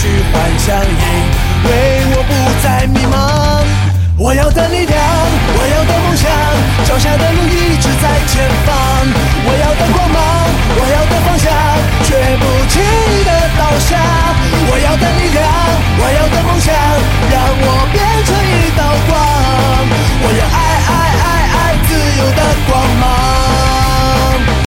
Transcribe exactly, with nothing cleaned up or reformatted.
许幻想，因为我不再迷茫。我要的力量，我要的梦想，脚下的路一